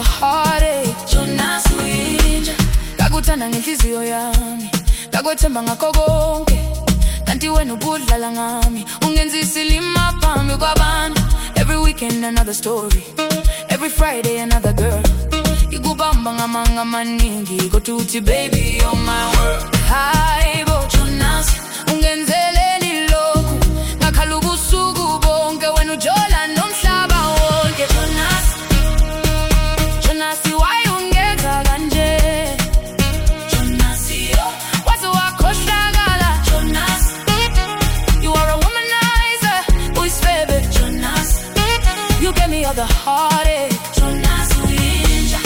heartache. Jonas Winja ngakuthanda ngenhliziyo yami, ngakwethemba ngakho konke, kanti wena ubudlala ngami. Ungenza isilima phambi kwabantu. Every weekend another story, every Friday another girl. Ikubamba ngamanga amaningi, kodwa uthi baby you're my world. Hayi bo Jonas, ungenzeleni lokhu, ngakhala ubusuku bonke wena ujola nomhlaba wonke. Jonas, Jonas why ungenza kanje? Jonas yo waze wakhohlakala. Jonas, you are a womanizer, uyisifebe. Jonas, you gave me all the heartache. Jonas Winja,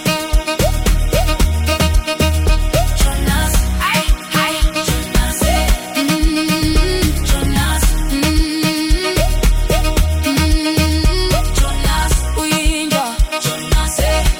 Jonas, ay, Jonas, Jonas, Jonas Winja, Jonas.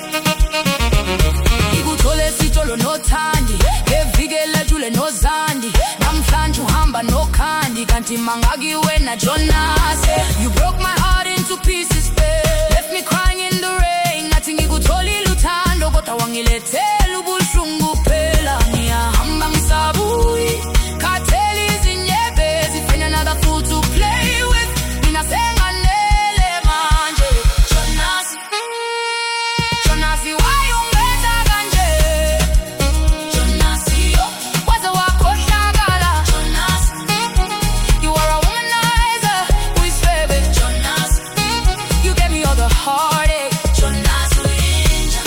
Ikuthole sitolo nothandi, evikela jule nozandi, namhlanje uhamba nokhandi, kanti mangaki wena Jonas. You broke my heart into pieces, left me crying in the rain. Ngathi ngikutholile uthando kodwa wangilethela ubuhlungu phela. Ngiyahamba ngisabuyi, khathele izinyembezi, find another fool to play with. Mina senganele manje. Jonas, Jonas why ungenza kanje? Jonas yo waze wakhohlakala. Jonas, you are a womanizer, uyisifebe. Jonas, you gave me all the heartache. Jonas Winja,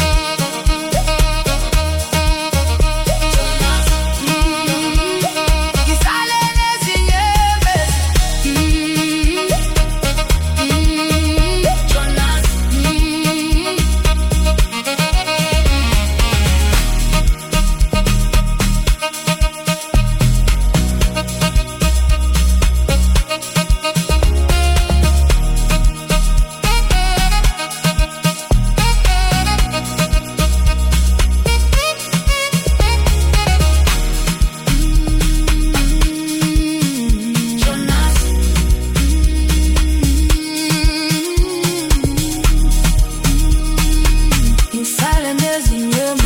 Jonas, ngisale nezinyembezi. Jonas, ngisale nezinyembezi.